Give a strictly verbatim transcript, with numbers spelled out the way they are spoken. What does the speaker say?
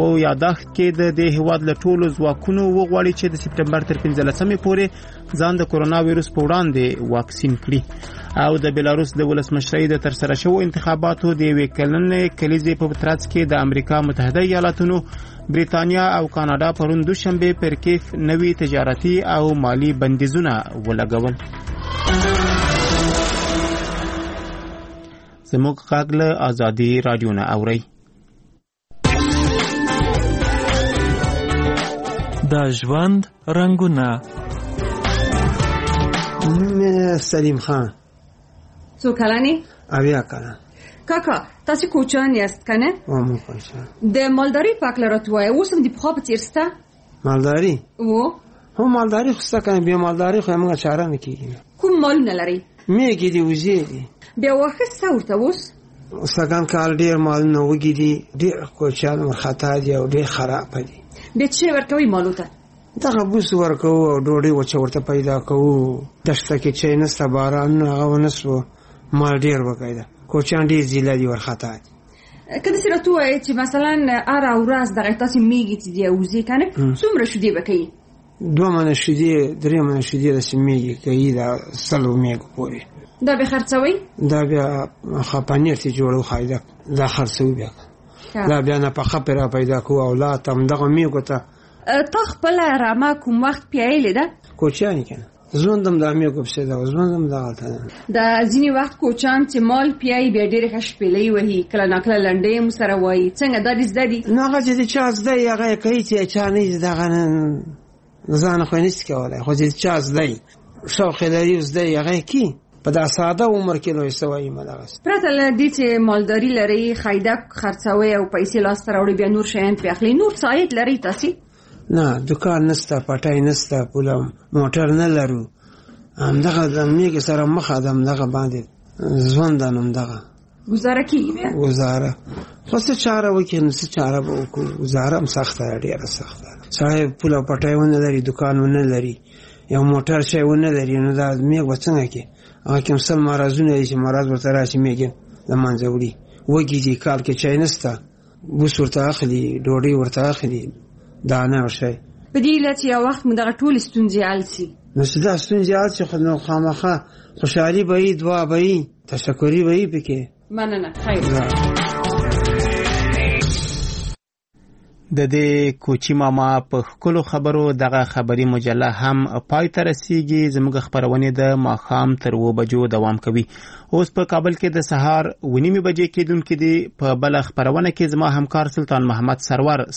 او یادښت کې د دې هیواد له ټولو ځواکونو وغواړي چې د سپټمبر تر پنځلسمې پورې ځان د کورونا وایروس په وړاندې واکسین کړي. او د بلاروس د ولسمشرۍ د ترسره شوو انتخاباتو د یوې کلنې کلیزې په ترڅ کې د امریکا متحده ایالاتونو، بریتانیا او کاناډا پرون دوشنبه پر کیف نوي تجارتي او مالی بندیزونه ولګول. زموږ غږ له ازادي رادیو نه اورئ. د ژوند رنګونه. نوم سلیم خان. څو کلنې؟ اویا کلن. کاکا تاسو کوچان یاست کنه؟ او مو کوچان. د مالداري په اړه راټوي اوس هم د پخوا په څیر سته؟ مالداري؟ و هم مالداري خو څه کنه، بیا مالداري خو موږ چاره نه کیږي. کوم مالونه لري؟ میږي دی وزې دي. بیا واخه څورته اوس؟ سګان کال ډیر مالونه وګي دي، ډیر کوچان ورختا دي او ډیر خراب دي. به څه ورکوي مالوته؟ دغه بوس ورکو او ډوډۍ وچ ورته پیدا کوو. دشته کې چې نه سباران هغه ونسو مال ډیر وکایدا. کوچان ډیر زیلا دي ورختا دي. کله چې راټوي چې مثلا اره ورځ دغه تاسو میږي چې دی اوزې کنه څومره شو دی وکي؟ دوه منه شدي، درې منه شدي د سیمېږي کوي دا سلو میګ پوري. دا به خرڅوي؟ دا بیا خپانیر ته جوړو خایدا دا خرڅوي بیا. دا بیا نه په خپره پیدا کو اولاد تم دغه میګو ته. تا خپل رامه کوم وخت پیایلې ده؟ کوچانی کنه. زوندم د میګو په څه دا زوندم دا ته. دا ځینی وخت کوچان چې مال پیای بیا ډېر ښه شپېلې وهي کله ناکله لنډې مو سره وایي څنګه دا دې زده دي؟ نو هغه چې چا زده هغه کوي چې چا نه دغه ځان خو نشي کولای، خو چې چا زده شوق لري زده هغه کی په دا ساده عمر کې نو سوي مدغس. پرته لدې چې مالداري لري خایده خرڅوي او پیسې لاس ته راوړي بیا نور شیان په اخلي، نور ساید لري تاسو؟ نه دکان نسته، پټای نسته، پوله موټر نه لرو. هم دغه د میګ سره مخه دم دغه باندې ژوندانم دغه گزاره کیږي. گزاره خو څه چاره وکړي، نو څه چاره به وکړو. گزاره هم سخته ډیره سخته. صاحب پوله پټای ونه لري، دکان ونه لري، یو موټر شی ونه لري، نو دا میګ وڅنګه کې هغه کوم سل مرزونه چې مرز ورته راشي میګ د منځه وړي وږي دي کال کې چای نسته، بوس ورته اخلي، ډوډۍ ورته اخلي، دانه ورشي. په دې لته یو وخت موږ دغه ټول ستونزې حل نو دا ستونزې حل چې خو خامخا خوشحالي به وي، دعا به وي، تشکري به وي پکې. مننه. خیر. د دې کوچی ماما په خپل خبرو دغه خبري مجله هم پای ته رسیږي. زموږ خبرونه د ماخام تر و بجو دوام کوي. اوس په کابل کې د سهار ونیمه بجې کېدونکې دي. په بل خبرونه کې زما همکار سلطان محمد سرور